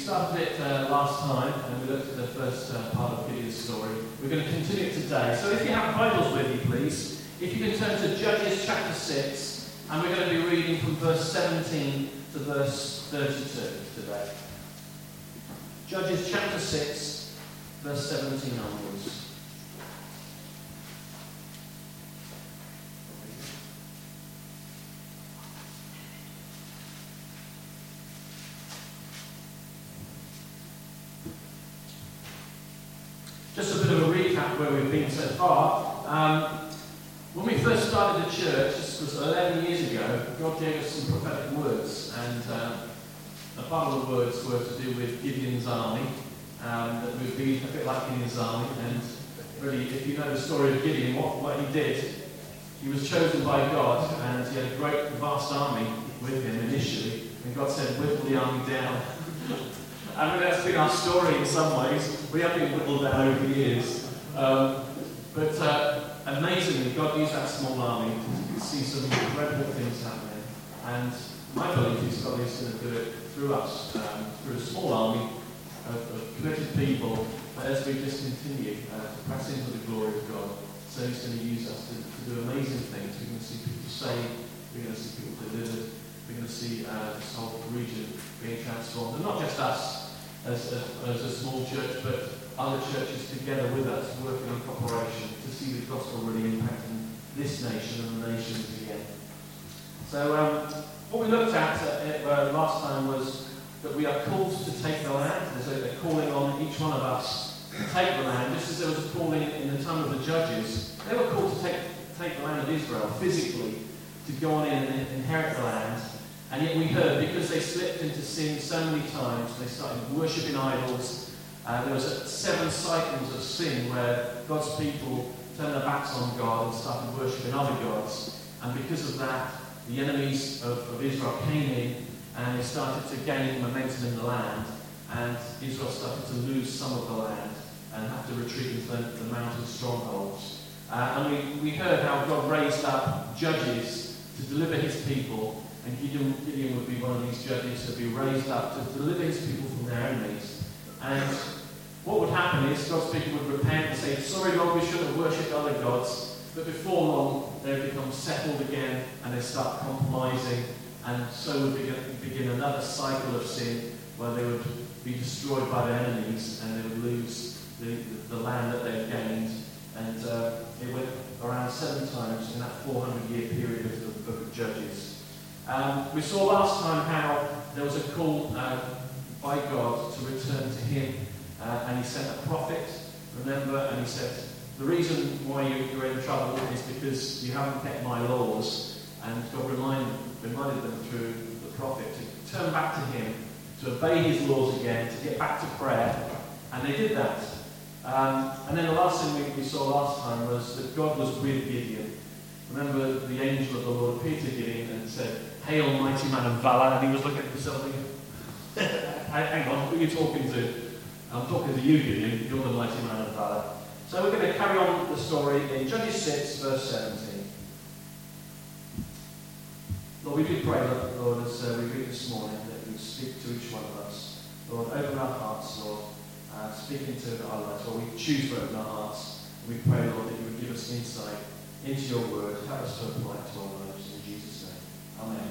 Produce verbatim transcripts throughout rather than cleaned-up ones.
started it uh, last time, and we looked at the first uh, part of Gideon's story. We're going to continue it today. So if you have Bibles with you, please, if you can turn to Judges chapter six, and we're going to be reading from verse seventeen to verse thirty-two today. Judges chapter six, verse seventeen onwards. Just a bit of a recap where we've been so far. Um, when we first started the church, this was eleven years ago, God gave us some prophetic words, and uh, a part of the words were to do with Gideon's army, um, that would be a bit like Gideon's army, and really, if you know the story of Gideon, what, what he did, he was chosen by God, and he had a great, vast army with him initially, and God said, whittle the army down. I mean, that's been our story in some ways. We have been whittled down over the years. Um, but uh, amazingly, God used that small army to see some incredible things happening. And my belief is God is going to do it through us, um, through a small army of, of committed people, but as we just continue uh, to press into the glory of God. So he's going to use us to, to do amazing things. We're going to see people saved. We're going to see people delivered. We're going to see uh, this whole region being transformed. And not just us, As a, as a small church, but other churches together with us, working in cooperation to see the gospel really impacting this nation and the nations again. So um, what we looked at uh, uh, last time was that we are called to take the land. There's a, a calling on each one of us to take the land, just as there was a calling in the time of the judges. They were called to take, take the land of Israel physically, to go on in and inherit the land. And yet we heard, because they slipped into sin so many times, they started worshipping idols. Uh, there was a, seven cycles of sin where God's people turned their backs on God and started worshipping other gods. And because of that, the enemies of, of Israel came in and they started to gain momentum in the land. And Israel started to lose some of the land and have to retreat into the, the mountain strongholds. Uh, and we, we heard how God raised up judges to deliver his people. And Gideon, Gideon would be one of these judges who would be raised up to deliver his people from their enemies. And what would happen is God's people would repent and say, sorry Lord, we should have worshipped other gods. But before long, they would become settled again and they start compromising. And so would begin, begin another cycle of sin where they would be destroyed by their enemies and they would lose the, the, the land that they've gained. And uh, it went around seven times in that four hundred year period of the book of Judges. Um, we saw last time how there was a call uh, by God to return to him, uh, and he sent a prophet, remember, and he said, the reason why you, you're in trouble is because you haven't kept my laws, and God reminded, reminded them through the prophet to turn back to him, to obey his laws again, to get back to prayer, and they did that. Um, and then the last thing we, we saw last time was that God was with Gideon. Remember, the angel of the Lord appeared to Gideon and said, hail, mighty man of valor. And he was looking at himself thinking, hang on, who are you talking to? I'm talking to you, Gideon. You're the mighty man of valor. So we're going to carry on the story in Judges six, verse seventeen. Lord, we do pray, Lord, as uh, we read this morning, that you speak to each one of us. Lord, open our hearts, Lord. Uh, speak into our lives. Lord, we choose to open our hearts. And we pray, Lord, that you would give us insight into your word. Help us to apply it to our lives. In Jesus' name. Amen.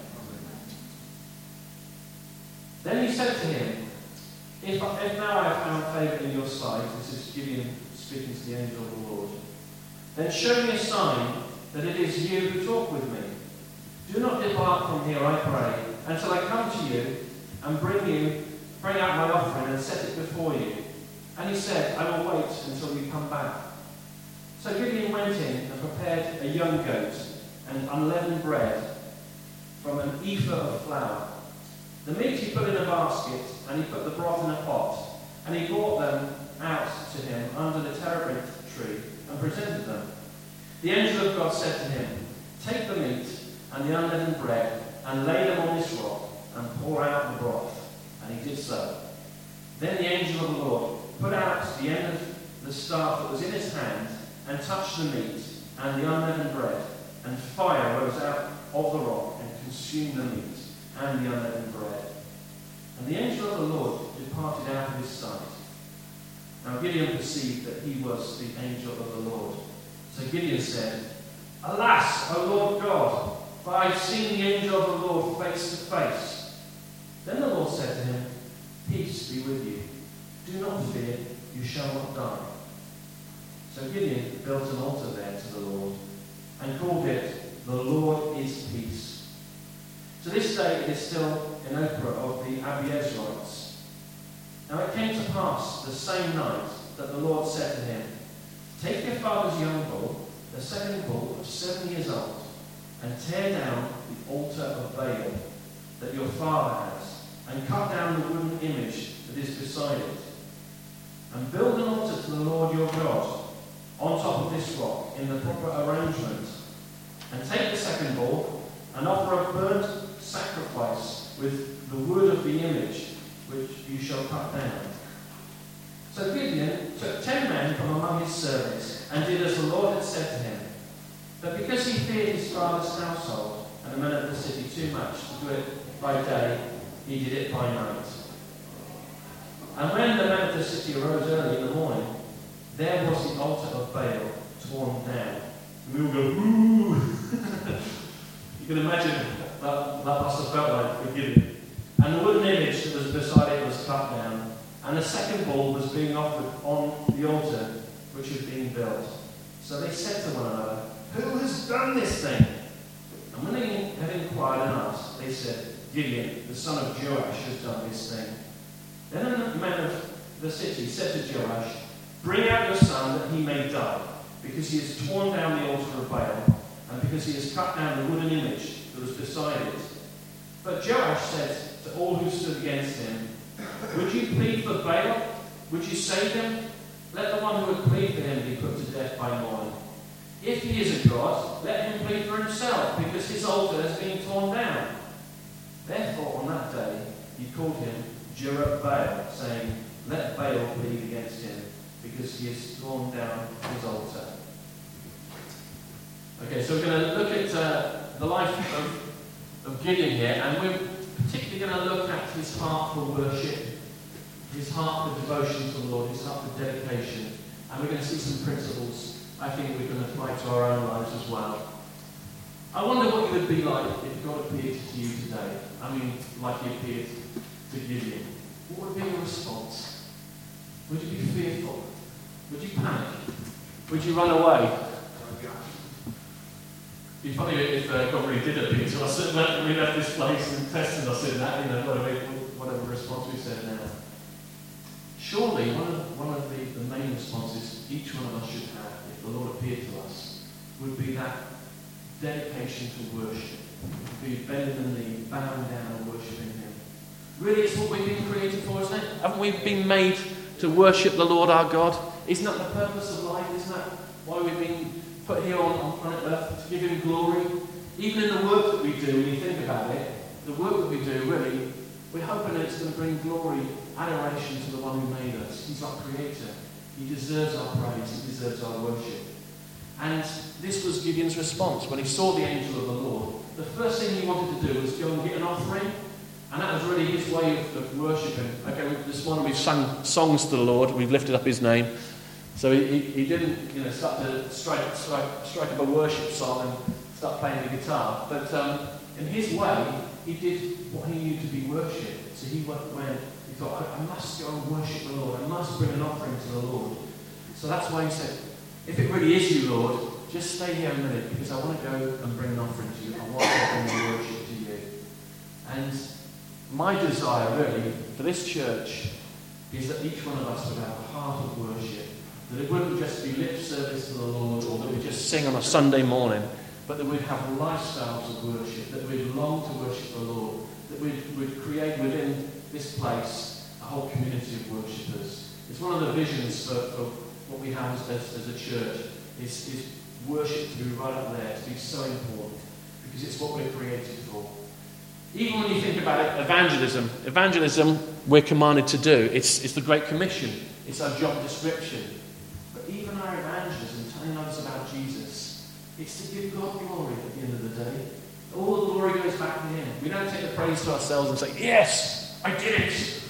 Then he said to him, if, if now I have found favour in your sight, this is Gideon speaking to the angel of the Lord, then show me a sign that it is you who talk with me. Do not depart from here, I pray, until I come to you and bring you, bring out my offering and set it before you. And he said, I will wait until you come back. So Gideon went in and prepared a young goat and unleavened bread from an ephah of flour. The meat he put in a basket, and he put the broth in a pot, and he brought them out to him under the terebinth tree and presented them. The angel of God said to him, take the meat and the unleavened bread and lay them on this rock and pour out the broth. And he did so. Then the angel of the Lord put out the end of the staff that was in his hand and touched the meat and the unleavened bread, and fire rose out of the rock and consumed the meat and the unleavened bread. And the angel of the Lord departed out of his sight. Now Gideon perceived that he was the angel of the Lord. So Gideon said, Alas, O Lord God, for I have seen the angel of the Lord face to face. Then the Lord said to him, Peace be with you. Do not fear, you shall not die. So Gideon built an altar there to the Lord, and called it, The Lord is Peace. To this day it is still an opera of the Abiezrites. Now it came to pass the same night that the Lord said to him, Take your father's young bull, the second bull of seven years old, and tear down the altar of Baal that your father has, and cut down the wooden image that is beside it, and build an altar to the Lord your God on top of this rock in the proper arrangement, and take the second bull and offer a burnt sacrifice with the wood of the image which you shall cut down. So Gideon took ten men from among his servants and did as the Lord had said to him. But because he feared his father's household and the men of the city too much to do it by day, he did it by night. And when the men of the city arose early in the morning, there was the altar of Baal torn down. And we all go, ooh! You can imagine that, that must have felt like for Gideon. And the wooden image that was beside it was cut down, and the second bull was being offered on the altar which had been built. So they said to one another, Who has done this thing? And when they had inquired and asked, they said, Gideon, the son of Joash, has done this thing. Then the men of the city said to Joash, Bring out your son that he may die, because he has torn down the altar of Baal, and because he has cut down the wooden image that was beside it. But Joash said to all who stood against him, Would you plead for Baal? Would you save him? Let the one who would plead for him be put to death by morning. If he is a god, let him plead for himself, because his altar has been torn down. Therefore, on that day, he called him Jerubbaal, saying, Let Baal plead against him, because he has torn down his altar. Okay, so we're going to look at uh, the life of, of Gideon here, and we're particularly going to look at his heart for worship, his heart for devotion to the Lord, his heart for dedication, and we're going to see some principles I think we can apply to our own lives as well. I wonder what you would be like if God appeared to you today. I mean, like he appeared to Gideon. What would be your response? Would you be fearful? Would you panic? Would you run away? It'd be funny if uh, God really did appear to us and we left this place and tested us in that, you know, whatever, whatever response we said now. Surely, one of, one of the, the main responses each one of us should have if the Lord appeared to us would be that dedication to worship. Be bending the knee, bowing down and worshipping Him. Really, it's what we've been created for, isn't it? Haven't we been made to worship the Lord our God? Isn't that the purpose of life? Isn't that why we've been put here on, on planet Earth, to give Him glory? Even in the work that we do, when you think about it, the work that we do, really, we're hoping that it's going to bring glory, adoration to the one who made us. He's our creator. He deserves our praise. He deserves our worship. And this was Gideon's response when he saw the angel of the Lord. The first thing he wanted to do was go and get an offering. And that was really his way of, of worshipping. Okay, we, this morning we've sung songs to the Lord. We've lifted up His name. So he, he, he didn't, you know, start to strike, strike, strike up a worship song and start playing the guitar. But um, in his way, he did what he knew to be worship. So he went when he thought, I, I must go and worship the Lord. I must bring an offering to the Lord. So that's why he said, if it really is you, Lord, just stay here a minute, because I want to go and bring an offering to you. I want to bring worship to you. And my desire, really, for this church is that each one of us would have a heart of worship. That it wouldn't just be lip service to the Lord, or that we just sing on a Sunday morning, but that we'd have lifestyles of worship, that we'd long to worship the Lord, that we'd, we'd create within this place a whole community of worshippers. It's one of the visions for, for what we have as, as, as a church, is, is worship to be right up there, to be so important, because it's what we're created for. Even when you think about it, evangelism, evangelism we're commanded to do. It's, it's the Great Commission. It's our job description. But even our evangelism, telling others about Jesus, it's to give God glory at the end of the day. All the glory goes back to Him. We don't take the praise to ourselves and say, yes, I did it.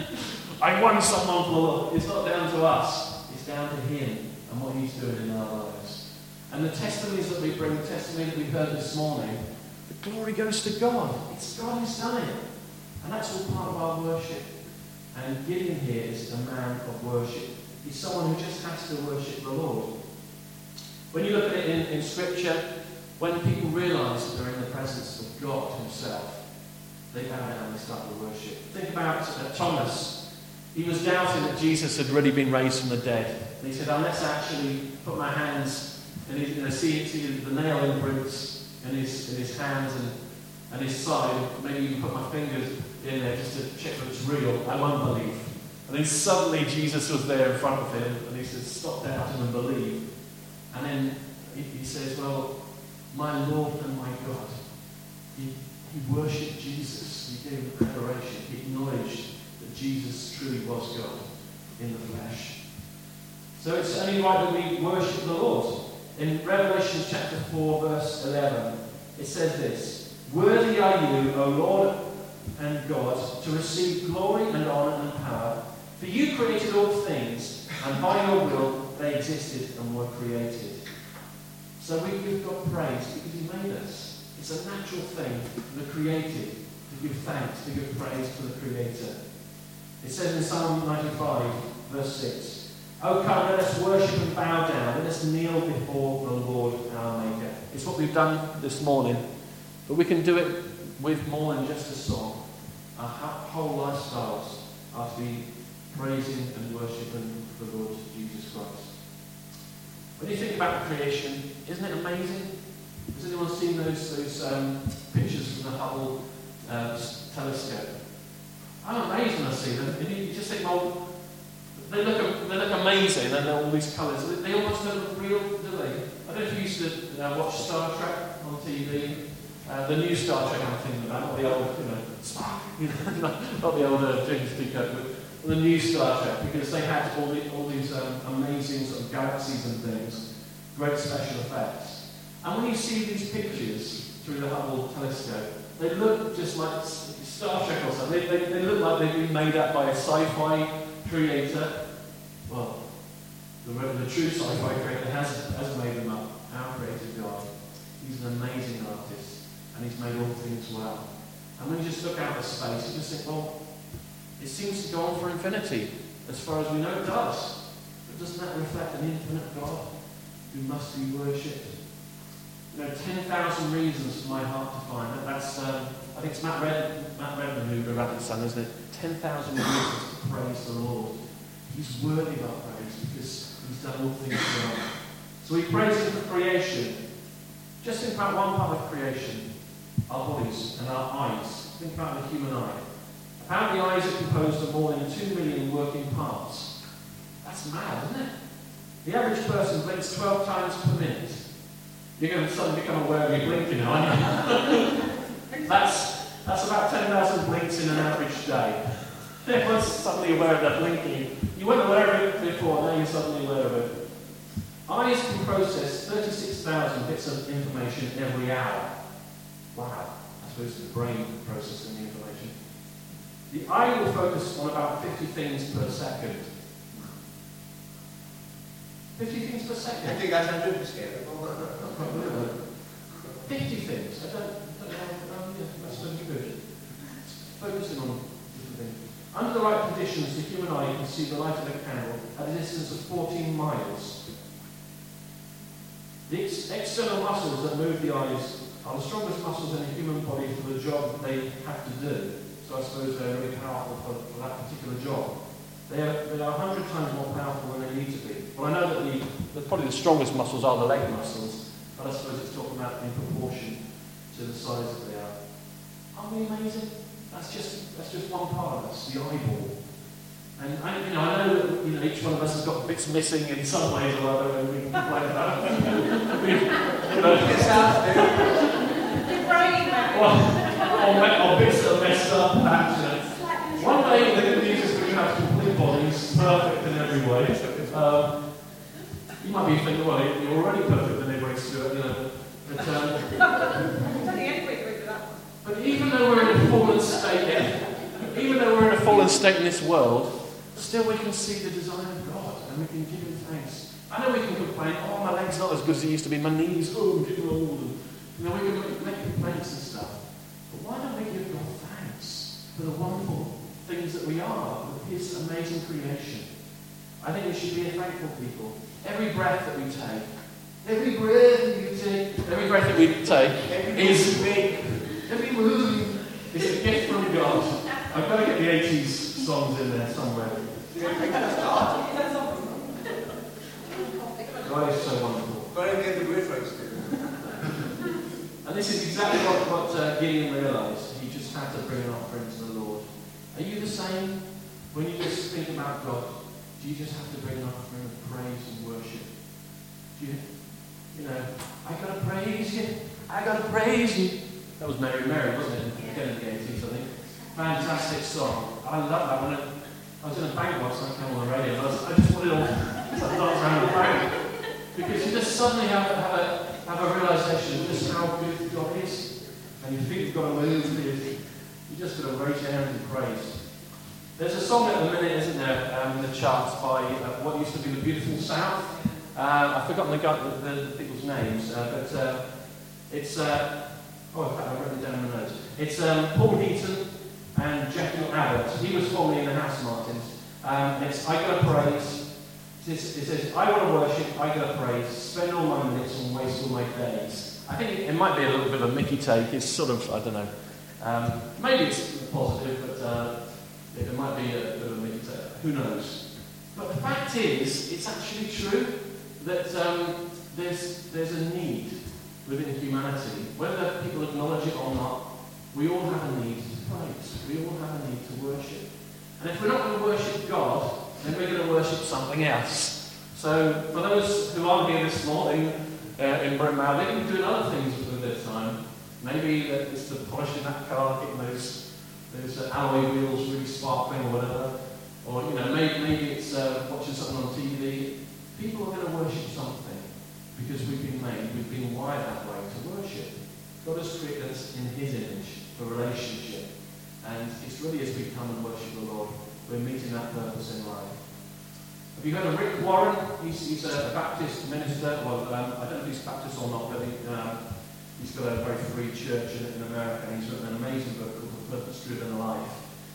I won someone for the Lord. It's not down to us. It's down to him and what he's doing in our lives. And the testimonies that we bring, the testimony that we heard this morning, the glory goes to God. It's God who's done it. And that's all part of our worship. And Gideon here is a man of worship. He's someone who just has to worship the Lord. When you look at it in, in Scripture, when people realise that they're in the presence of God himself, they bow down and they start to worship. Think about uh, Thomas. He was doubting that Jesus had really been raised from the dead. And he said, unless I actually put my hands and you know, see, see the nail imprints in his, in his hands and, and his side, maybe even put my fingers in there just to check that it's real, I won't believe. And then suddenly Jesus was there in front of him and he said, stop doubting and believe. And then he, he says, well, my Lord and my God. He, he worshipped Jesus. He gave him adoration. He acknowledged that Jesus truly was God in the flesh. So it's only right that we worship the Lord. In Revelation chapter four, verse eleven, it says this, worthy are you, O Lord and God, to receive glory and honour and power, for you created all things, and by your will they existed and were created. So we give God praise because he made us. It's a natural thing for the created to give thanks, to give praise to the Creator. It says in Psalm ninety-five, verse six, O come, let us worship and bow down. Let us kneel before the Lord our Maker. It's what we've done this morning, but we can do it with more than just a song. Our whole lifestyles are to be praising and worshipping the Lord Jesus Christ. When you think about creation, isn't it amazing? Has anyone seen those, those um, pictures from the Hubble uh, telescope? I'm amazed when I see them. And you just think, well, they look, they look amazing and all these colours. They, they almost don't look real, do they? I don't know if you used to uh, watch Star Trek on T V. Uh, the new Star Trek I'm thinking about, not the old, you know, you know not the old uh, James T. Kirk, but the new Star Trek, because they had all, the, all these um, amazing sort of galaxies and things, great special effects. And when you see these pictures through the Hubble telescope, they look just like Star Trek or something. They, they, they look like they've been made up by a sci-fi creator. Well, the, the true sci-fi creator has, has made them up. Our creator God. He's an amazing artist. And he's made all things well. And when you just look out at space, you just think, well, it seems to go on for infinity. As far as we know, it does. But doesn't that reflect an infinite God who must be worshipped? You know, ten thousand reasons for my heart to find. That, that's, um, I think it's Matt, Red, Matt Redman who wrote that song, isn't it? ten thousand reasons to praise the Lord. He's worthy of our praise because he's done all things well. So we praise him for creation. Just think about one part of creation. Our bodies and our eyes. Think about the human eye. Apparently eyes are composed of more than two million working parts. That's mad, isn't it? The average person blinks twelve times per minute. You're going to suddenly become aware of your blinking, aren't you? that's, that's about ten thousand blinks in an average day. Everyone's suddenly aware of their blinking. You weren't aware of it before, now you're suddenly aware of it. Eyes can process thirty-six thousand bits of information every hour. Wow, I suppose the brain processing the information. The eye will focus on about fifty things per second. fifty things per second? I think I should do this here. fifty things. I don't, don't know. Um, yeah, that's going to be good. Focusing on different things. Under the right conditions, the human eye can see the light of a candle at a distance of fourteen miles. The ex external muscles that move the eyes are the strongest muscles in the human body for the job that they have to do. So I suppose they're really powerful for, for that particular job. They are, they are one hundred times more powerful than they need to be. Well, I know that the, the, probably the strongest muscles are the leg muscles, but I suppose it's talking about in proportion to the size that they are. Aren't we amazing? That's just, that's just one part of us, the eyeball. And I, you know, I know that you know, each one of us has got bits missing in some ways or other, and we can complain about it. we, you know, It's out there. Or, or bits that are messed up, perhaps, you know. One day the good news is we're going to have complete bodies, perfect in every way. Um, you might be thinking, well, you're already perfect in every way, Stuart, you know. But, um, but even though we're in a fallen state, even though fallen state in this world, still we can see the design of God and we can give him thanks. I know we can complain, oh, my leg's not as good as it used to be, my knees, oh, I'm getting old. And, you know, we can make, make complaints and stuff. But why don't we give God thanks for the wonderful things that we are, with his amazing creation? I think we should be a thankful people. Every breath that we take, every breath that we take, every breath that we take is big. Every move is a gift from God. I've got to get the eighties songs in there somewhere. God is so wonderful. Got to get the word right. And this is exactly what, what uh, Gideon realised. He just had to bring an offering to the Lord. Are you the same? When you just think about God, do you just have to bring an offering of praise and worship? Do you, you know, I got to praise you. I got to praise you. That was Mary Mary, wasn't it? Again in the eighties, I think. Fantastic song. I love that one. I was in a bank once and I came on the radio. And I, was, I just wanted all to dance around the bank. Because you just suddenly have, have a have a realisation of just how good God is. And you think you've got to move for you. You just got to raise your hands in praise. There's a song at the minute, isn't there, um, in the charts by uh, what used to be the Beautiful South. Uh, I've forgotten the, guy, the, the people's names, uh, but uh, it's, uh, oh, in fact, I've written it down in my notes. It's um, Paul Heaton and Jackie Abbott. He was formerly in the House Martins. Um, it's I Gotta Praise. It says, it says, I want to worship, I got to praise, spend all my minutes and waste all my days. I think it, it might be a little bit of a Mickey take. It's sort of, I don't know. Um, maybe it's positive, but uh, it, it might be a bit of a Mickey take. Who knows? But the fact is, it's actually true that um, there's, there's a need within humanity. Whether people acknowledge it or not, we all have a need to praise. We all have a need to worship. And if we're not going to worship God, then we're going to worship something else. So, for those who aren't here this morning uh, in Bryn Mawr, they can be doing other things with their time. Maybe uh, it's the polishing that car, getting those, those uh, alloy wheels really sparkling or whatever. Or, you know, maybe, maybe it's uh, watching something on T V. People are going to worship something because we've been made, we've been wired that way to worship. God has created us in his image for relationship. And it's really as we come and worship the Lord, we're meeting that purpose in life. Have you heard of Rick Warren? He's, he's a Baptist minister. Well, um, I don't know if he's Baptist or not, but he, um, he's got a very free church in, in America. And he's written an amazing book called The Purpose-Driven Life.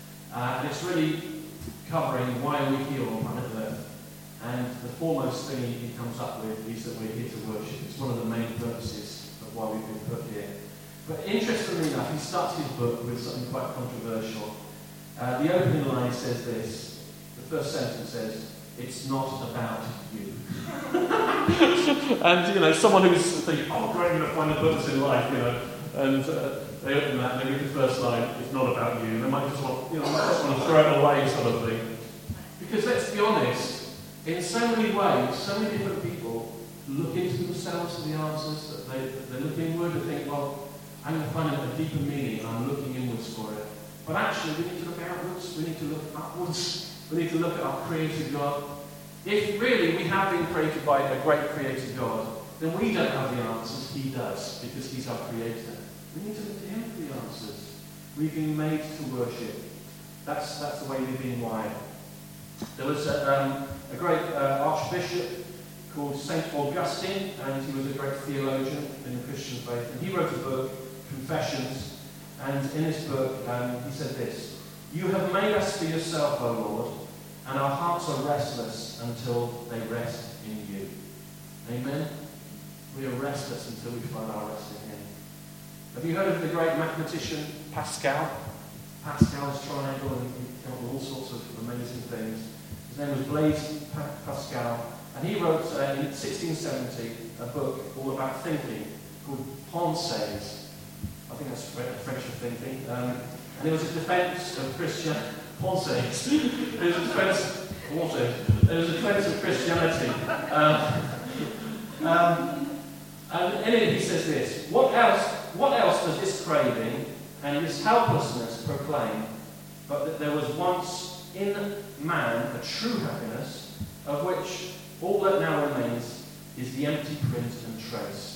Uh, and it's really covering why we're here on planet Earth. And the foremost thing he comes up with is that we're here to worship. It's one of the main purposes of why we've been put here. But interestingly enough, he starts his book with something quite controversial. Uh, the opening line says this. The first sentence says, it's not about you. And, you know, someone who's thinking, oh, great, I'm going to find a purpose in life, you know, and uh, they open that and they read the first line, it's not about you. They might just want, you know, might just want to throw it away, sort of thing. Because let's be honest, in so many ways, so many different people look into themselves for the answers, that they, they look inward and think, well, I'm going to find a deeper meaning, and I'm looking inwards for it. But actually, we need to look outwards, we need to look upwards, we need to look at our Creator God. If really we have been created by a great Creator God, then we don't have the answers, He does, because He's our Creator. We need to look to Him for the answers. We've been made to worship. That's, that's the way we've been wired. There was a, um, a great uh, archbishop called Saint Augustine, and he was a great theologian in the Christian faith, and he wrote a book, Confessions. And in this book, um, he said this, you have made us for yourself, O Lord, and our hearts are restless until they rest in you. Amen? We are restless until we find our rest in Him. Have you heard of the great mathematician Pascal? Pascal's triangle, and he came up with all sorts of amazing things. His name was Blaise Pascal, and he wrote uh, in sixteen seventy a book all about thinking called Pensées. I think that's French for thinking. Um, and it was a defense of Christian Pensées. It was a defense, water. It was a defense of Christianity. Um, um, and in it he says this: What else? What else does this craving and this helplessness proclaim, but that there was once in man a true happiness, of which all that now remains is the empty print and trace.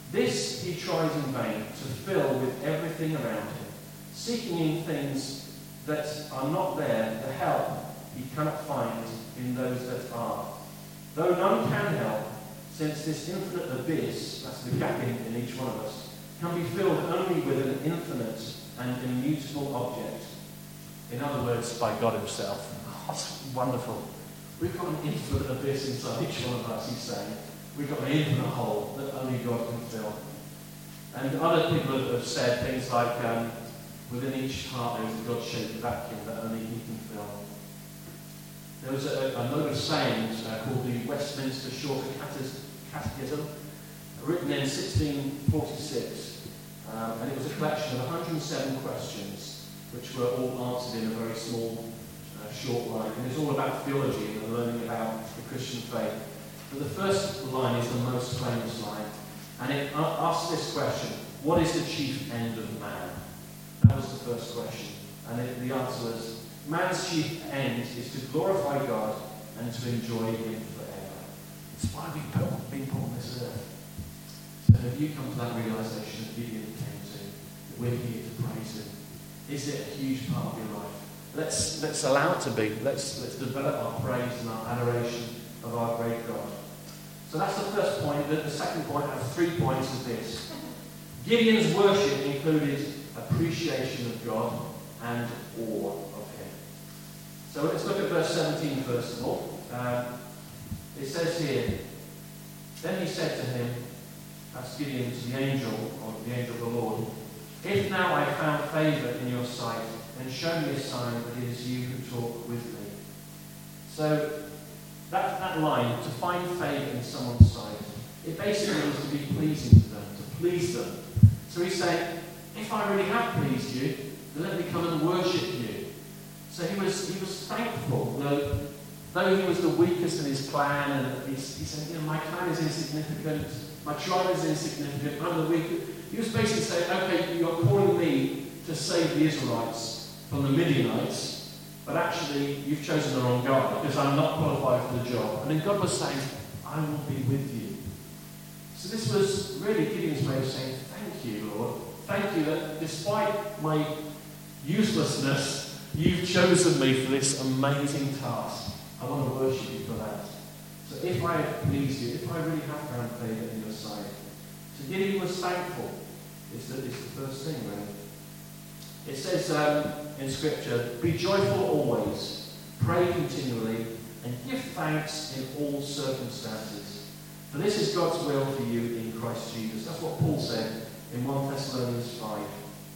This he tries in vain to fill with everything around him, seeking in things that are not there, the help he cannot find in those that are. Though none can help, since this infinite abyss, that's the gap in, in each one of us, can be filled only with an infinite and immutable object. In other words, by God himself. Oh, that's wonderful. We've got an infinite abyss inside each one of us, he's saying. We've got an infinite hole that only God can fill. And other people have, have said things like, um, within each heart there is a God-shaped vacuum that only he can fill. There was a, a load of sayings uh, called the Westminster Shorter Catechism, written in sixteen forty-six, um, and it was a collection of one hundred seven questions, which were all answered in a very small, uh, short line. And it's all about theology and learning about the Christian faith. But the first line is the most famous line, and it asks this question: what is the chief end of man? That was the first question, and it, the answer was, man's chief end is to glorify God and to enjoy him forever. It's why we've been put on this earth. So have you come to that realization that Gideon came to, that we're here to praise him? Is it a huge part of your life? Let's let's allow it to be. Let's let's develop our praise and our adoration of our great God. So that's the first point. The, the second point, I have three points of this. Gideon's worship included appreciation of God and awe of him. So let's look at verse seventeen first of all. Um, it says here, then he said to him, that's Gideon to the angel, or the angel of the Lord, if now I found favour in your sight, then show me a sign that it is you who talk with me. So that, that line, to find favour in someone's sight, it basically means to be pleasing to them, to please them. So he's saying, if I really have pleased you, then let me come and worship you. So he was he was thankful, though, though he was the weakest in his clan, and he's, he said, you know, my clan is insignificant, my tribe is insignificant, I'm the weakest. He was basically saying, okay, you're calling me to save the Israelites from the Midianites, but actually you've chosen the wrong God, because I'm not qualified for the job. And then God was saying, I will be with you. So this was really Gideon's way of saying, thank you, Lord. Thank you that despite my uselessness, you've chosen me for this amazing task. I want to worship you for that. So if I have pleased you, if I really have found favour in your sight. So Gideon was thankful. It's the, it's the first thing, really. It says um, in Scripture, be joyful always, pray continually, and give thanks in all circumstances. For this is God's will for you in Christ Jesus. That's what Paul said in First Thessalonians five.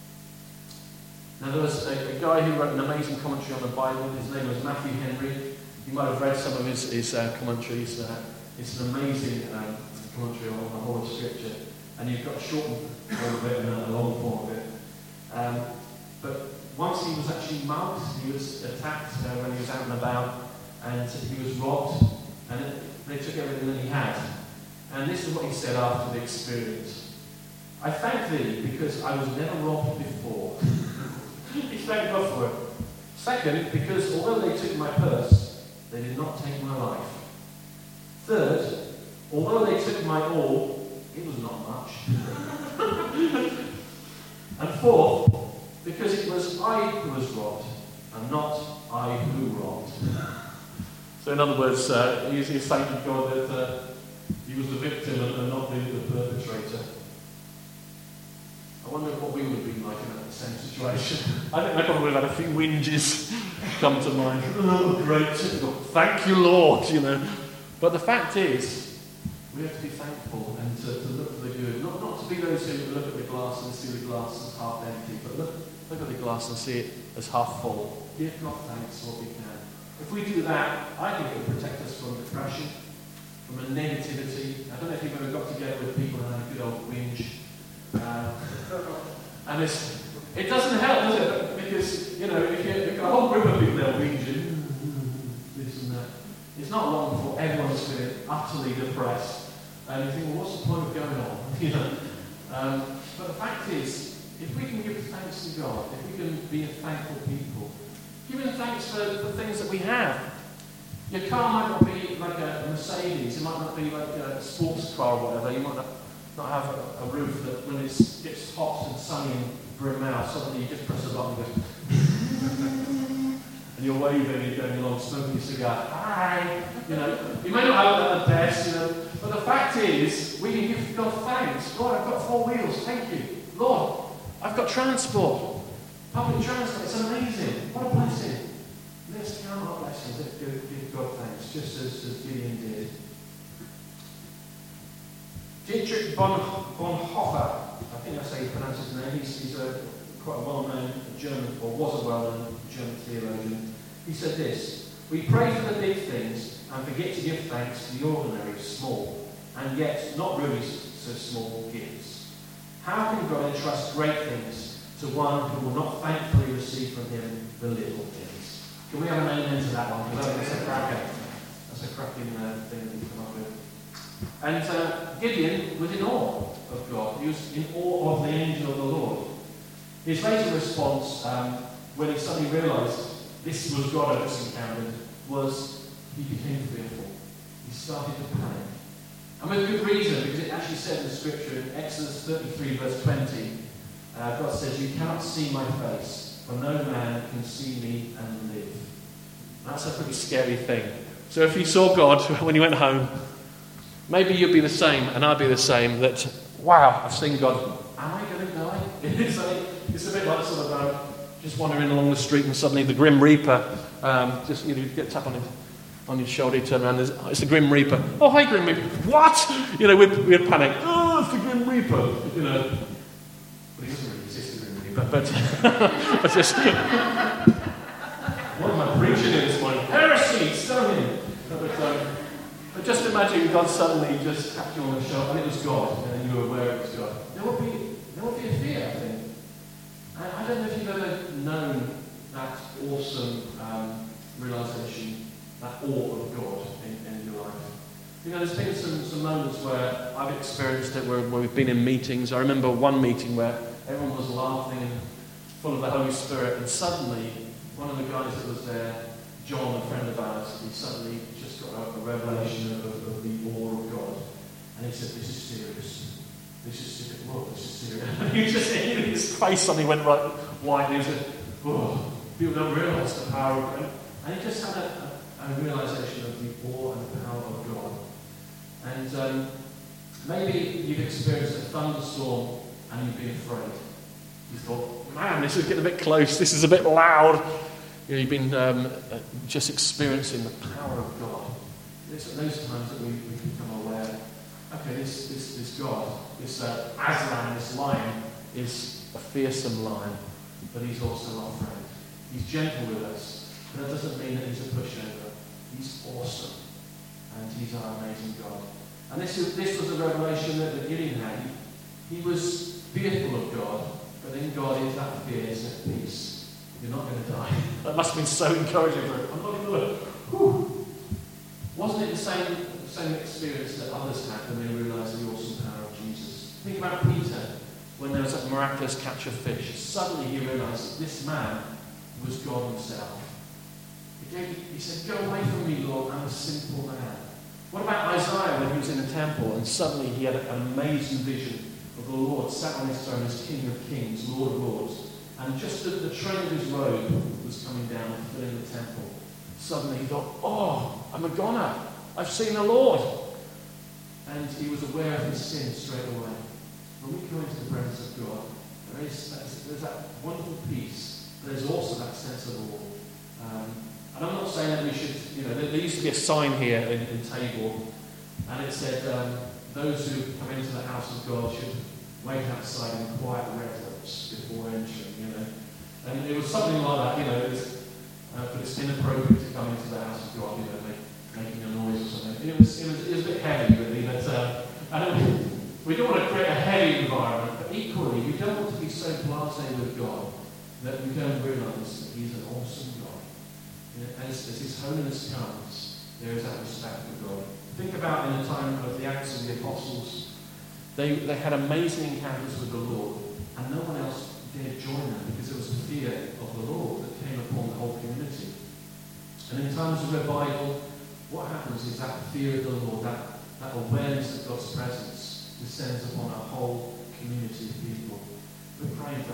Now there was a, a guy who wrote an amazing commentary on the Bible. His name was Matthew Henry. You might have read some of his, his uh, commentaries. Uh, it's an amazing um, commentary on the whole of Scripture. And you've got a short form of it and a long form of it. Um, but once he was actually mugged, he was attacked uh, when he was out and about, and he was robbed, and it, they took everything that he had. And this is what he said after the experience. I thank thee because I was never robbed before. He thanked God for it. Second, because although they took my purse, they did not take my life. Third, although they took my all, it was not much. And fourth, because it was I who was robbed, and not I who robbed. So in other words, uh, he's, he's thanking God that uh, he was the victim and not the, the perpetrator. I wonder what we would have been like in that same situation. I think I probably would have had a few whinges come to mind. Oh, great. Thank you, Lord, you know. But the fact is, we have to be thankful and to, to look for the good. Not, not to be those who look at the glass and see the glass as half empty, but look, look at the glass and see it as half full. Give God thanks for what we can. If we do that, I think it will protect us from depression, from a negativity. I don't know if you've ever got together with people and had a good old whinge. Uh, and it's, it doesn't help, does it? Because, you know, if you, you've got a whole group of people there whinging, this and that, it's not long before everyone's feeling utterly depressed. And you think, well, what's the point of going on? You know? Um, but the fact is, if we can give thanks to God, if we can be a thankful people, giving thanks for the things that we have. Your car might not be like a Mercedes, it might not be like a sports car or whatever, you might not, not have a, a roof that when it gets hot and sunny and for a mouse, suddenly you just press a button and goes, and you're waving, you're going along smoking a cigar. Hi! You know, you may not have that at best, you know, but the fact is, we can give God thanks. Lord, I've got four wheels, thank you. Lord, I've got transport. Public transport, it's amazing. What a blessing. Let's count our blessings. Let's give, give God thanks, just as, as Gideon did. Dietrich Bon, Bonhoeffer, I think that's how you pronounce his name. He's, he's a quite a well-known German, or was a well-known German theologian. He said this: we pray for the big things and forget to give thanks to the ordinary, small, and yet not really so small gifts. How can God entrust great things to one who will not thankfully receive from him the little things? Can we have an amen to that one? Because I think that's a cracker. That's a cracking uh, thing that we come up with. And uh, Gideon was in awe of God. He was in awe of the angel of the Lord. His later response, um, when he suddenly realised this was God I just encountered, was he became fearful. He started to panic. And with good reason, because it actually said in the scripture in Exodus thirty-three, verse twenty, uh, God says, "You cannot see my face, for no man can see me and live." That's a pretty scary thing. So if you saw God when you went home, maybe you'd be the same, and I'd be the same, that, wow, I've seen God. Am I going to die? It's, like, it's a bit like sort of um, just wandering along the street and suddenly the Grim Reaper, um, just, you know, you get a tap on, it, on your shoulder, you turn around, there's, it's the Grim Reaper. Oh, hi, Grim Reaper. What? You know, we'd, we'd panic. Oh, it's the Grim Reaper. You know. But he doesn't really exist, the Grim Reaper. But, but just... what am I preaching in this morning? Heresy! Stone him! But, um, But just imagine God suddenly just tapped you on the shoulder, and it was God, and you were aware it was God. There would be, there would be a fear, I think. I, I don't know if you've ever known that awesome um, realization, that awe of God in, in your life. You know, there's been some, some moments where I've experienced it, where, where we've been in meetings. I remember one meeting where everyone was laughing and full of the Holy Spirit, and suddenly one of the guys that was there, John, a friend of ours, he suddenly just got a, a revelation of, of, of the awe of God. And he said, "This is serious. This is serious. Whoa, this is serious." And you just, his face suddenly went right white. And he said, "Oh, people don't realise the power of God." And he just had a, a, a realisation of the awe and the power of God. And um, maybe you've experienced a thunderstorm and you've been afraid. You thought, "Man, this is getting a bit close. This is a bit loud." You know, you've been um, uh, just experiencing the power of God. It's at those times that we, we become aware, okay, this this, this God, this uh, Aslan, this lion, is a fearsome lion, but he's also our friend. He's gentle with us, but that doesn't mean that he's a pushover. He's awesome, and he's our amazing God. And this, is, this was a revelation that, that Gideon had. He, he was fearful of God, but in God is that fear, is at peace. You're not going to die. That must have been so encouraging for him. I'm not going to look. Whew. Wasn't it the same, same experience that others had when they realised the awesome power of Jesus? Think about Peter, when there was that miraculous catch of fish. Suddenly he realised that this man was God himself. He, gave, he said, "Go away from me, Lord, I'm a sinful man." What about Isaiah when he was in the temple and suddenly he had an amazing vision of the Lord sat on his throne as King of Kings, Lord of Lords? And just as the train of his robe was coming down and filling the temple, suddenly he thought, "Oh, I'm a goner. I've seen the Lord." And he was aware of his sin straight away. When we come into the presence of God, there is there's that wonderful peace. There's also that sense of awe. Um, and I'm not saying that we should, you know, there, there used to be a sign here in, in Table, and it said, um, those who come into the house of God should wait outside in quiet reverence before entering, you know. And it was something like that, you know, it was, uh, but it's inappropriate to come into the house of God, you know, make, making a noise or something. It was, it was, it was a bit heavy, really, but uh, I don't, we don't want to create a heavy environment, but equally, we don't want to be so blasé with God that we don't realise that He's an awesome God. You know, as, as His holiness comes, there is that respect for God. Think about in the time of the Acts of the Apostles, they, they had amazing encounters with the Lord, and no one else dared join them because there was a fear of the Lord that came upon the whole community. And in times of revival, what happens is that fear of the Lord, that, that awareness of God's presence descends upon a whole community of people. We're praying for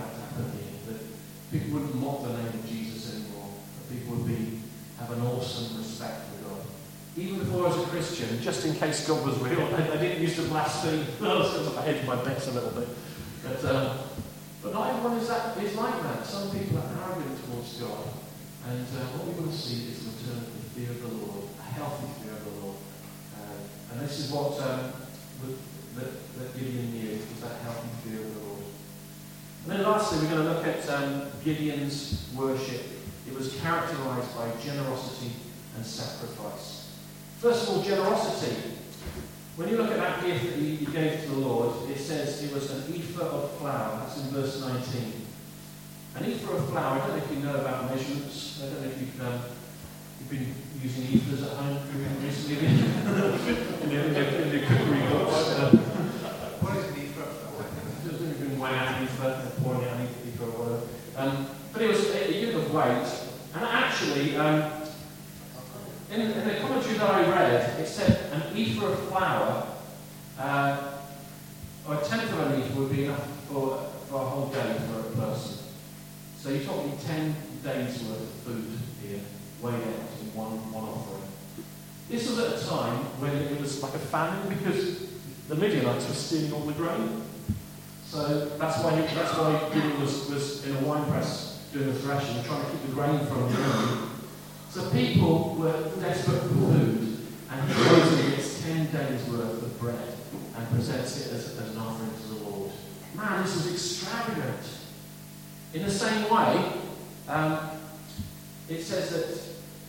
that to happen here. That people wouldn't mock the name of Jesus anymore. That people would be have an awesome respect for God. Even before I was a Christian, just in case God was real, I, I didn't used to blaspheme. I was sort of hedged my bets a little bit. But, um, but not everyone is, that, is like that. Some people are arrogant towards God. And uh, what we want to see is a return to the fear of the Lord, a healthy fear of the Lord. Uh, and this is what um, that, that Gideon knew, was that healthy fear of the Lord. And then lastly, we're going to look at um, Gideon's worship. It was characterized by generosity and sacrifice. First of all, generosity. When you look at that gift that he, he gave to the Lord, it says it was an ephah of flour. That's in verse nineteen. An ephah of flour, I don't know if you know about measurements. I don't know if you've, um, you've been using ephahs at home recently. in the, in the, in the cookery books. Uh, What is an ephah of flour? Just you've been weighing out an ephah, pouring out an ephah or whatever. Um, but it was a, a unit of weight. And actually, um, in, in the commentary that I read, it said an ephah of flour, uh, or a tenth of an ephah would be enough for, for a whole day for a person. So you're talking ten days worth of food here, weighed out in one, one offering. This was at a time when it was like a famine because the Midianites were stealing all the grain. So that's why he, that's why Gideon was, was in a wine press doing the threshing, trying to keep the grain from the So people were desperate for food, and he goes and gets ten days worth of bread and presents it as, as an offering to the Lord. Man, this was extravagant. In the same way, um, it says that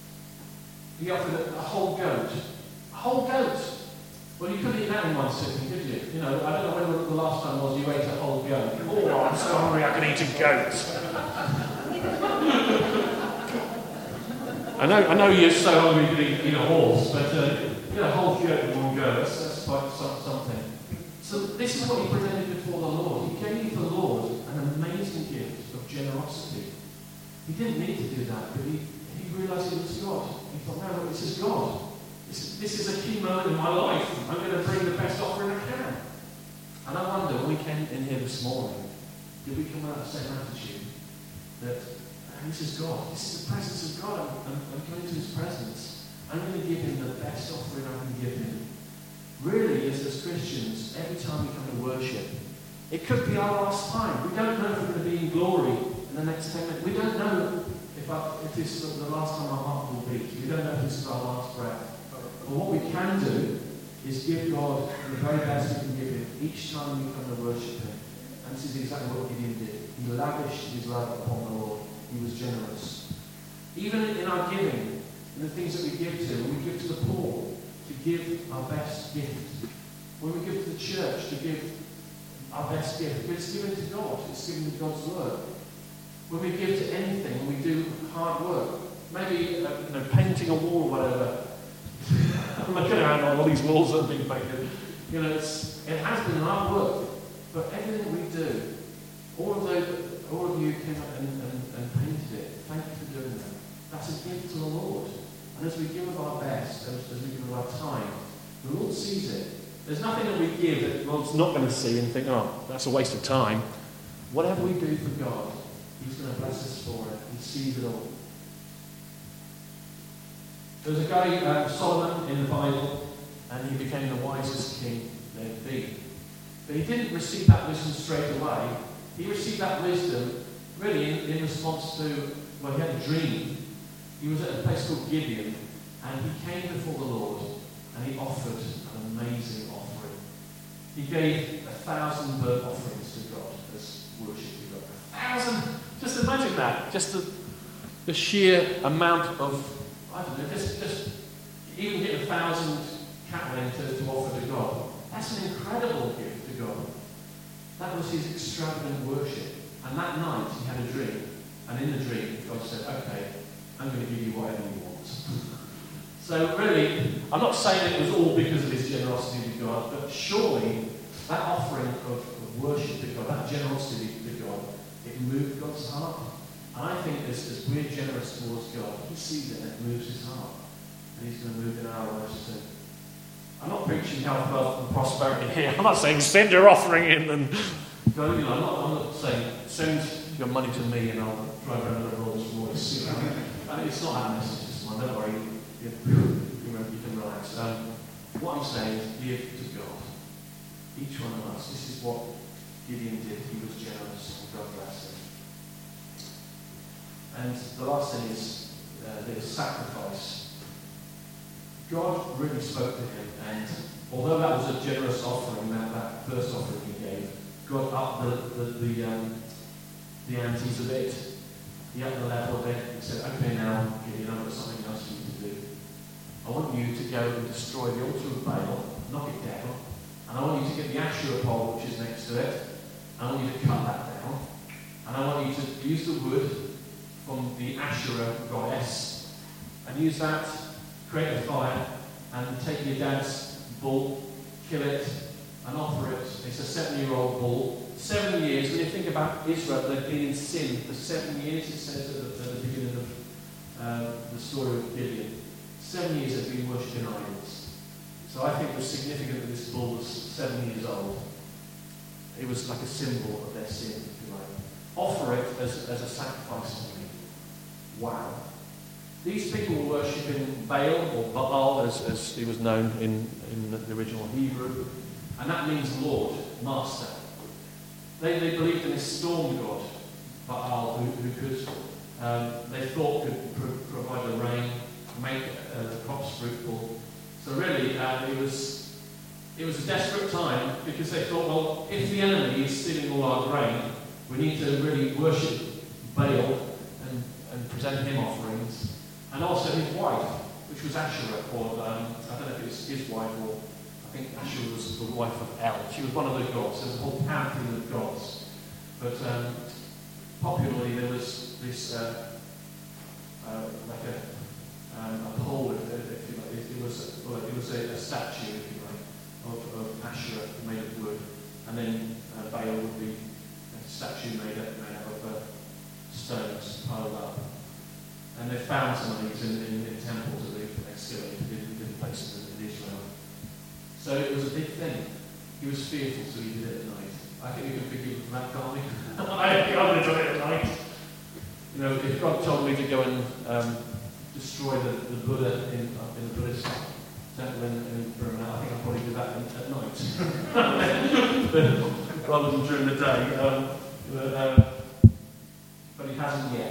he offered a, a whole goat. A whole goat! Well, you couldn't eat that in one sitting, could you? You know, I don't know when the last time was you ate a whole goat. Oh, I'm so hungry I can eat a goat. I know, I know you're so hungry you could eat, eat a horse, but uh, you know, a whole goat in one go, that's, that's quite something. So this is what he presented before the Lord. He gave the Lord an amazing gift of generosity. He didn't need to do that, but he, he realised it was God. He thought, no, look, this is God. This, this is a key moment in my life. I'm going to bring the best offering I can. And I wonder, when we came in here this morning, did we come out of the same attitude? That and this is God. This is the presence of God. I'm, I'm, I'm going to his presence. I'm going to give him the best offering I can give him. Really, as, as Christians, every time we come to worship, it could be our last time. We don't know if we're going to be in glory in the next ten minutes. We don't know if, I, if this is the last time our heart will beat. We don't know if this is our last breath. But what we can do is give God the very best we can give him each time we come to worship him. And this is exactly what Gideon did. He lavished his love upon the Lord. He was generous. Even in our giving, in the things that we give to, when we give to the poor, to give our best gift. When we give to the church, to give our best gift. It's given to God. It's given to God's word. When we give to anything, when we do hard work, maybe uh, you know, painting a wall or whatever. I'm looking around on all these walls that are being painted. You know, it's, it has been hard work. But everything that we do, all of those, all of you came up and, and, and painted it. Thank you for doing that. That's a gift to the Lord. And as we give of our best, as, as we give of our time, the Lord sees it. There's nothing that we give that the Lord's not going to see and think, oh, that's a waste of time. Whatever we do for God, he's going to bless us for it. He sees it all. There's a guy, uh, Solomon, in the Bible, and he became the wisest king there'd be. But he didn't receive that wisdom straight away. He received that wisdom really in, in response to, well, he had a dream. He was at a place called Gibeon, and he came before the Lord, and he offered an amazing offering. He gave a thousand burnt offerings to God as worship to God. A thousand! Just imagine that. Just the, the sheer amount of, I don't know, just, just even get a thousand cattle in to, to offer to God. That's an incredible gift to God. That was his extravagant worship. And that night he had a dream. And in the dream, God said, okay, I'm going to give you whatever you want. So really, I'm not saying it was all because of his generosity to God, but surely that offering of, of worship to God, that generosity to God, it moved God's heart. And I think as, as we're generous towards God, he sees it and it moves his heart. And he's going to move in our lives too. I'm not preaching health, wealth and prosperity here. I'm not saying send your offering in and go, you know, I'm not, I'm not saying send your money to me and I'll drive around a Rolls Royce. You know? And it's not that message this one, don't worry, you, you, you can relax. Um, what I'm saying is give to God. Each one of us. This is what Gideon did. He was generous and God blessed him. And the last thing is uh, the sacrifice. God really spoke to him, and although that was a generous offering, that, that first offering he gave, God upped the, the, the, um, the antes a bit. He upped the level a bit. He said, okay, now, Gideon, I've got something else for you to do. I want you to go and destroy the altar of Baal, knock it down, and I want you to get the Asherah pole which is next to it. I want you to cut that down, and I want you to use the wood from the Asherah goddess and use that, create a fire, and take your dad's bull, kill it, and offer it. It's a seven-year-old bull. Seven years, when you think about Israel, they've been in sin for seven years, it says at the, at the beginning of uh, the story of Gideon. Seven years they've been worshipping idols. So I think it was significant that this bull was seven years old. It was like a symbol of their sin, if you like. Offer it as, as a sacrifice to me. Wow. These people were worshipping Baal, or Baal, as, as he was known in, in the original Hebrew. And that means Lord, Master. They, they believed in this storm god, Baal, who, who could, um, they thought could pro- provide the rain, make uh, the crops fruitful. So really, uh, it was it was a desperate time, because they thought, well, if the enemy is stealing all our grain, we need to really worship Baal and, and present him offerings. And also his wife, which was Asherah, or um, I don't know if it was his wife, or I think Asherah was the wife of El. She was one of the gods. There's a whole pantheon of gods. But um, popularly, there was this, uh, uh, like a Um, a pole, if, if you like. It, it was, well, it was a, a statue, if you like, of, of Asherah made of wood, and then uh, Baal would be a statue made up, made up of uh, stones piled up. And they found some of these in, in, in temples that they've excavated in different places in Israel. So it was a big thing. He was fearful, so he did it at night. I think we can forgive him for that, can't we? I think I'm going to do it at night. You know, if God told me to go and um, destroy the, the Buddha in, uh, in the Buddhist temple in, in Burma, I think I'll probably do that in, at night. but, rather than during the day. Um, but, uh, but he hasn't yet.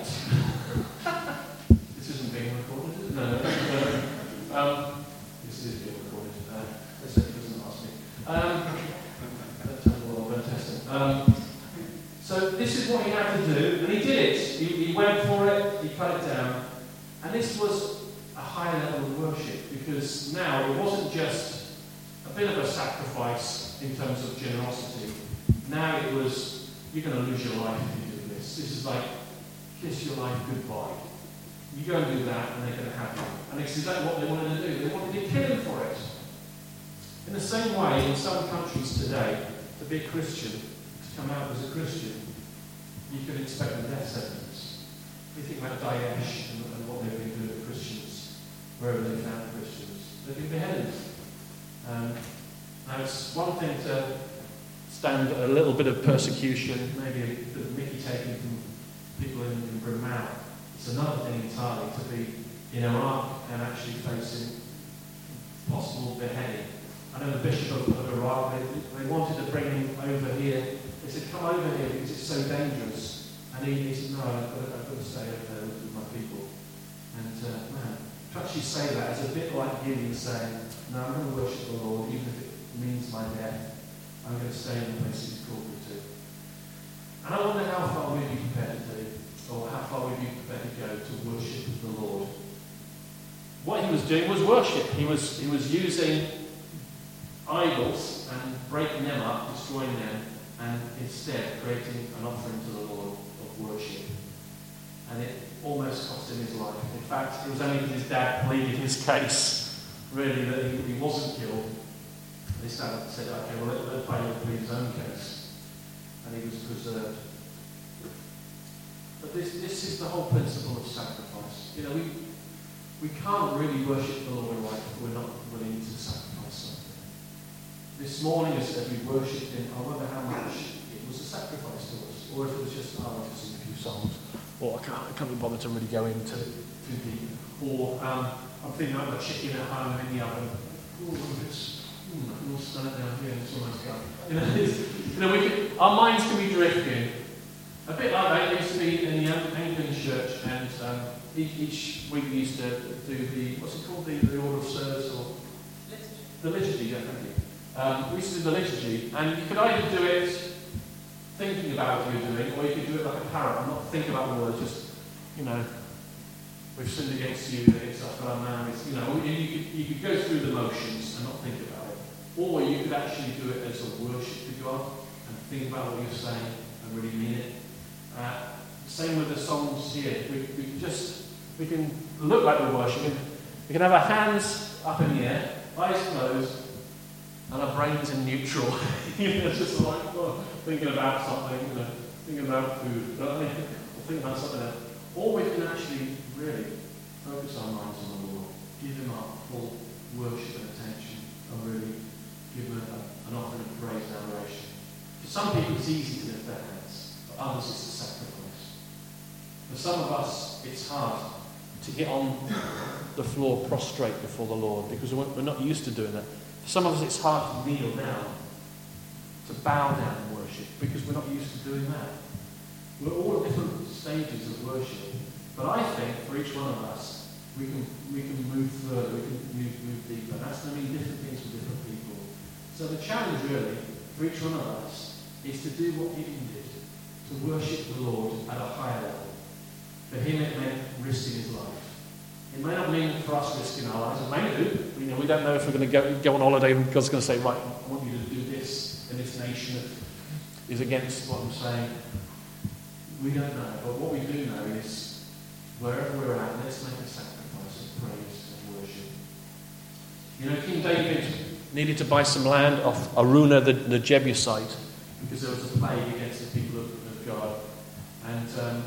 This isn't being recorded, is it? No, no. no. Um, this is being recorded. Uh, let's say he doesn't ask me. Um, let's have a little bit of testing. Um, so this is what he had to do, and he did it. He, he went for it, he cut it down. And this was a high level of worship, because now it wasn't just a bit of a sacrifice in terms of generosity. Now it was, you're going to lose your life if you do this. This is like, kiss your life goodbye. You go and do that, and they're going to have you. And it's exactly what they wanted to do. They wanted to kill him for it. In the same way, in some countries today, to be a Christian, to come out as a Christian, you can expect a death sentence. You think about Daesh and, and what they've been doing to Christians, wherever they found Christians. They've been beheaded. Um, now, it's one thing to stand a little bit of persecution, maybe a bit of mickey taking from people in, in Burma. It's another thing entirely to be in Iraq and actually facing possible beheading. I know the Bishop of, of Iraq, they, they wanted to bring him over here. They said, come over here because it's so dangerous. And he, he said, no, I've got, to, I've got to stay over there with my people. And uh, man, to actually say that is a bit like Gideon saying, no, I'm going to worship the Lord, even if it means my death. I'm going to stay in the place he's called me to. And I wonder how far we'd be prepared to do, or how far we'd be prepared to go to worship the Lord. What he was doing was worship. He was, he was using idols and breaking them up, destroying them, and instead creating an offering to the Lord of worship. And it almost cost him his life. In fact, it was only because his dad pleaded his case, really, that he, he wasn't killed. And his dad said, okay, well, let, let Baal plead his own case. And he was preserved. But this, this is the whole principle of sacrifice. You know, we, we can't really worship the Lord right if we're not willing to sacrifice something. This morning, as, as we worshipped him, I wonder how much it was a sacrifice to us, or if it was just, oh, I just sing a few songs, or I can't, I can't be bothered to really go into too deep, or um, I'm thinking about a chicken at home in the oven. Oh, it's, mm, I can all stand it down here and it's almost done. You know, it's, you know we can, our minds can be drifting. A bit like that. It used to be in the Anglican church, and um, each, each week we used to do the, what's it called, the, the order of service, or liturgy. The liturgy, yeah, thank you. Um, we used to do the liturgy, and you could either do it thinking about what you're doing, or you could do it like a parrot, and not think about the words, just, you know, we've sinned against you, against our fellow man. It's, you know, you, you, could, you could go through the motions and not think about it. Or you could actually do it as a worship to God, and think about what you're saying, and really mean it. Uh, same with the songs here. We, we can just, we can look like we're worshiping. We can have our hands up in the air, eyes closed, and our brains in neutral. You know, it's just like, oh, thinking about something, you know, thinking about food, you know, or thinking about something else. Or we can actually really focus our minds on the Lord, give Him our full worship and attention, and really give Him a, an offering of praise and adoration. For some people, it's easy to lift their hands. For others, it's a sacrifice. For some of us, it's hard to get on the floor prostrate before the Lord because we're not used to doing that. For some of us, it's hard to kneel down, to bow down and worship because we're not used to doing that. We're all at different stages of worship. But I think for each one of us, we can we can move further, we can move, move deeper. That's going to mean different things for different people. So the challenge really for each one of us is to do what Gideon did, to worship the Lord at a higher level. For him it meant risking his life. It may not mean for us risking our lives, it may do. You know, we don't know if we're going to go, go on holiday and God's going to say, right, I want you to do this in this nation that is against what I'm saying. We don't know, but what we do know is wherever we're at, let's make a sacrifice of praise and worship. You know, King David needed to buy some land off Araunah the, the Jebusite because there was a plague against the people of, of God. And um,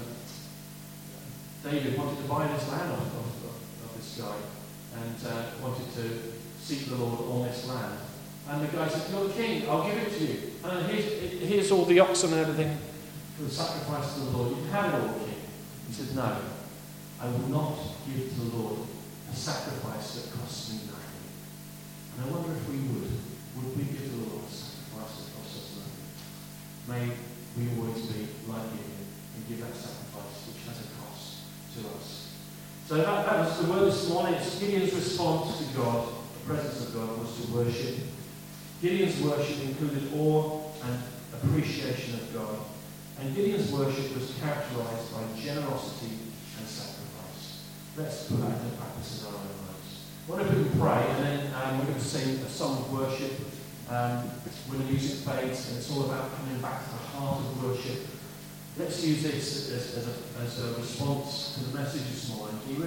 David wanted to buy this land off, off, off this guy and uh, wanted to seek the Lord on this land. And the guy said, "You're the king, I'll give it to you. And here's, here's all the oxen and everything for the sacrifice to the Lord. You can have it all, king." He said, "No, I will not give to the Lord a sacrifice that costs me nothing." And I wonder if we would. Would we give to the Lord a sacrifice that costs us nothing? May we always be like Gideon and give that sacrifice which has a cost to us. So that, that was the word this morning. It's Gideon's response to God, the presence of God, was to worship. Gideon's worship included awe and appreciation of God. And Gideon's worship was characterized by generosity and sacrifice. Let's put that into practice in our own lives. What if we can pray, and then um, we're going to sing a song of worship um, when the music fades, and it's all about coming back to the heart of worship. Let's use this as, as, a, as a response to the message this morning.